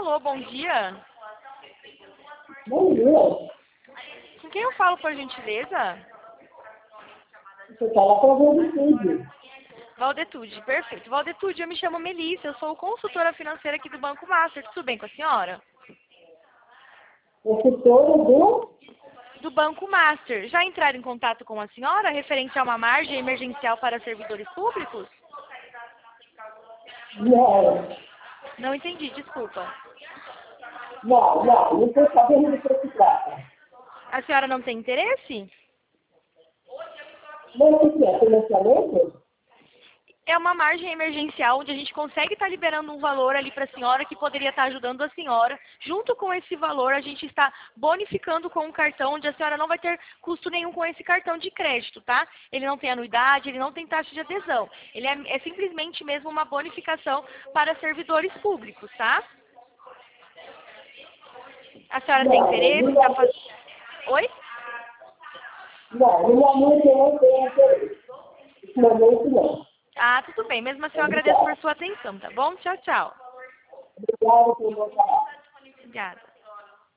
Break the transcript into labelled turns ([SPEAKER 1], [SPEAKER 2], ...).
[SPEAKER 1] Alô, bom dia.
[SPEAKER 2] Bom dia.
[SPEAKER 1] Com quem eu falo, por gentileza?
[SPEAKER 2] Você fala com a Valdetude.
[SPEAKER 1] Valdetude, perfeito. Valdetude, eu me chamo Melissa, eu sou consultora financeira aqui do Banco Master. Tudo bem com a senhora?
[SPEAKER 2] Consultora do...
[SPEAKER 1] Do Banco Master. Já entraram em contato com a senhora referente a uma margem emergencial para servidores públicos?
[SPEAKER 2] Não,
[SPEAKER 1] Não entendi, desculpa.
[SPEAKER 2] não estou sabendo do que se trata.
[SPEAKER 1] A senhora não tem interesse?
[SPEAKER 2] Mas o que é? Financiamento?
[SPEAKER 1] É uma margem emergencial onde a gente consegue estar liberando um valor ali para a senhora que poderia estar ajudando a senhora. Junto com esse valor, a gente está bonificando com um cartão onde a senhora não vai ter custo nenhum com esse cartão de crédito, tá? Ele não tem anuidade, ele não tem taxa de adesão. Ele é simplesmente mesmo uma bonificação para servidores públicos, tá? A senhora tem interesse? Tá faz... Oi?
[SPEAKER 2] Não, no momento eu não tenho interesse. No momento não.
[SPEAKER 1] Ah, tudo bem. Mesmo assim, eu agradeço
[SPEAKER 2] Obrigado.
[SPEAKER 1] por sua atenção, tá bom? Tchau, tchau.
[SPEAKER 2] Obrigado por me falar.
[SPEAKER 1] Obrigada.